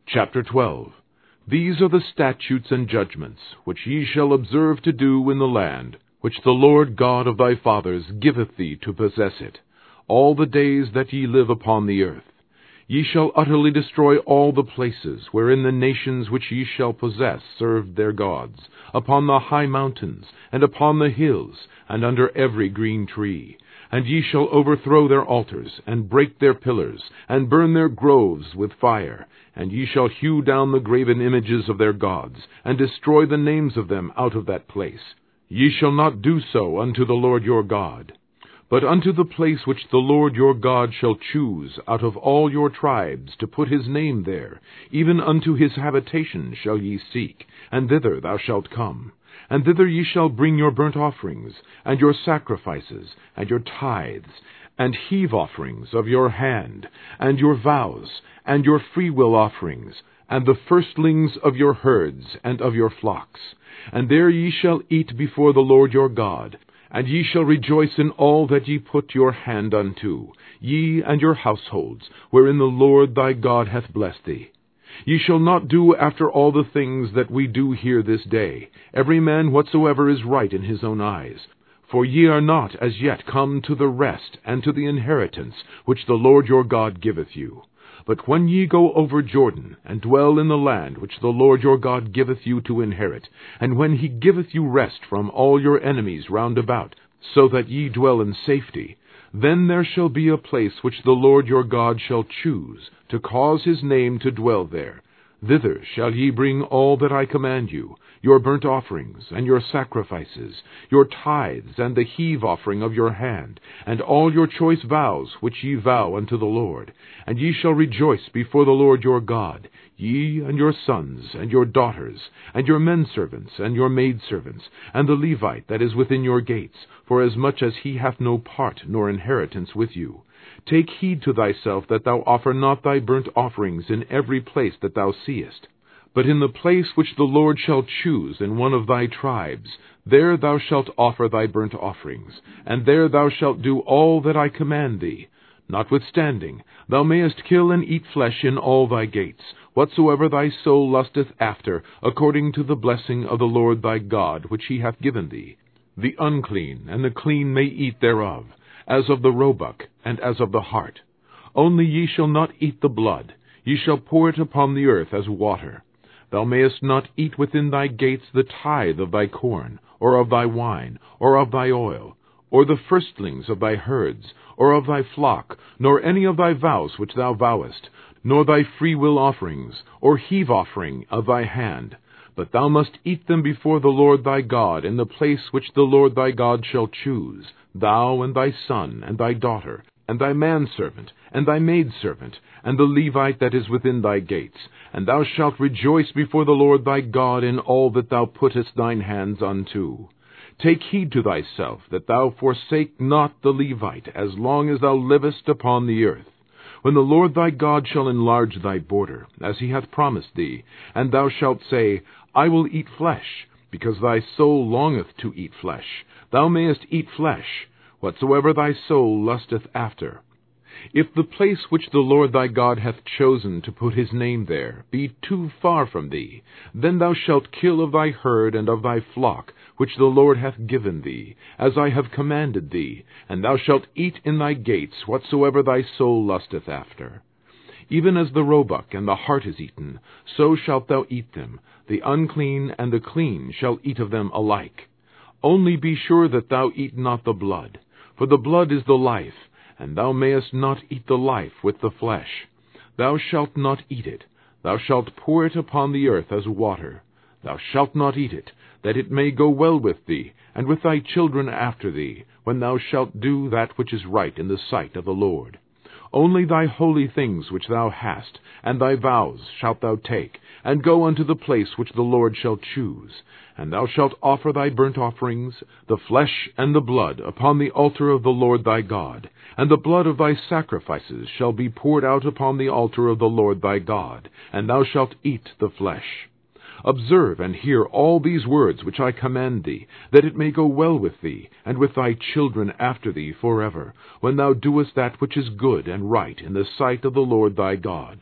Chapter 12. These are the statutes and judgments, which ye shall observe to do in the land, which the Lord God of thy fathers giveth thee to possess it, all the days that ye live upon the earth. Ye shall utterly destroy all the places wherein the nations which ye shall possess served their gods, upon the high mountains, and upon the hills, and under every green tree. And ye shall overthrow their altars, and break their pillars, and burn their groves with fire. And ye shall hew down the graven images of their gods, and destroy the names of them out of that place. Ye shall not do so unto the Lord your God. But unto the place which the Lord your God shall choose out of all your tribes to put his name there, even unto his habitation shall ye seek, and thither thou shalt come. And thither ye shall bring your burnt offerings, and your sacrifices, and your tithes, and heave offerings of your hand, and your vows, and your freewill offerings, and the firstlings of your herds and of your flocks. And there ye shall eat before the Lord your God, and ye shall rejoice in all that ye put your hand unto, ye and your households, wherein the Lord thy God hath blessed thee. Ye shall not do after all the things that we do here this day, every man whatsoever is right in his own eyes. For ye are not as yet come to the rest and to the inheritance which the Lord your God giveth you. But when ye go over Jordan, and dwell in the land which the Lord your God giveth you to inherit, and when he giveth you rest from all your enemies round about, so that ye dwell in safety, then there shall be a place which the Lord your God shall choose, to cause his name to dwell there. Thither shall ye bring all that I command you, your burnt offerings, and your sacrifices, your tithes, and the heave offering of your hand, and all your choice vows which ye vow unto the Lord. And ye shall rejoice before the Lord your God, ye and your sons, and your daughters, and your menservants, and your maidservants, and the Levite that is within your gates, forasmuch as he hath no part nor inheritance with you. Take heed to thyself that thou offer not thy burnt offerings in every place that thou seest. But in the place which the Lord shall choose in one of thy tribes, there thou shalt offer thy burnt offerings, and there thou shalt do all that I command thee. Notwithstanding, thou mayest kill and eat flesh in all thy gates, whatsoever thy soul lusteth after, according to the blessing of the Lord thy God which he hath given thee. The unclean and the clean may eat thereof, as of the roebuck, and as of the hart. Only ye shall not eat the blood, ye shall pour it upon the earth as water. Thou mayest not eat within thy gates the tithe of thy corn, or of thy wine, or of thy oil, or the firstlings of thy herds, or of thy flock, nor any of thy vows which thou vowest, nor thy freewill offerings, or heave offering of thy hand. But thou must eat them before the Lord thy God in the place which the Lord thy God shall choose, thou and thy son and thy daughter, and thy manservant, and thy maidservant, and the Levite that is within thy gates. And thou shalt rejoice before the Lord thy God in all that thou puttest thine hands unto. Take heed to thyself that thou forsake not the Levite, as long as thou livest upon the earth. When the Lord thy God shall enlarge thy border, as he hath promised thee, and thou shalt say, I will eat flesh, because thy soul longeth to eat flesh, thou mayest eat flesh, whatsoever thy soul lusteth after. If the place which the Lord thy God hath chosen to put his name there be too far from thee, then thou shalt kill of thy herd and of thy flock, which the Lord hath given thee, as I have commanded thee, and thou shalt eat in thy gates whatsoever thy soul lusteth after. Even as the roebuck and the hart is eaten, so shalt thou eat them. The unclean and the clean shall eat of them alike. Only be sure that thou eat not the blood, for the blood is the life, and thou mayest not eat the life with the flesh. Thou shalt not eat it. Thou shalt pour it upon the earth as water. Thou shalt not eat it, that it may go well with thee, and with thy children after thee, when thou shalt do that which is right in the sight of the Lord. Only thy holy things which thou hast, and thy vows shalt thou take, and go unto the place which the Lord shall choose. And thou shalt offer thy burnt offerings, the flesh and the blood, upon the altar of the Lord thy God. And the blood of thy sacrifices shall be poured out upon the altar of the Lord thy God, and thou shalt eat the flesh. Observe and hear all these words which I command thee, that it may go well with thee, and with thy children after thee forever, when thou doest that which is good and right in the sight of the Lord thy God.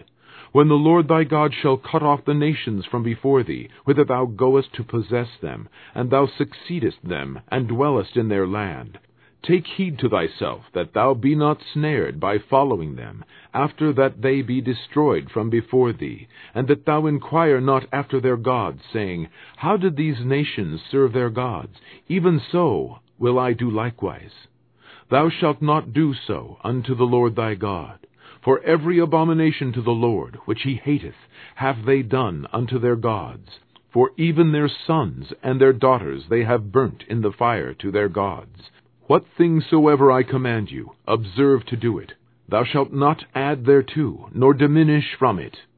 When the Lord thy God shall cut off the nations from before thee, whither thou goest to possess them, and thou succeedest them, and dwellest in their land, take heed to thyself that thou be not snared by following them, after that they be destroyed from before thee, and that thou inquire not after their gods, saying, How did these nations serve their gods? Even so will I do likewise. Thou shalt not do so unto the Lord thy God. For every abomination to the Lord, which he hateth, have they done unto their gods. For even their sons and their daughters they have burnt in the fire to their gods. What things soever I command you, observe to do it. Thou shalt not add thereto, nor diminish from it.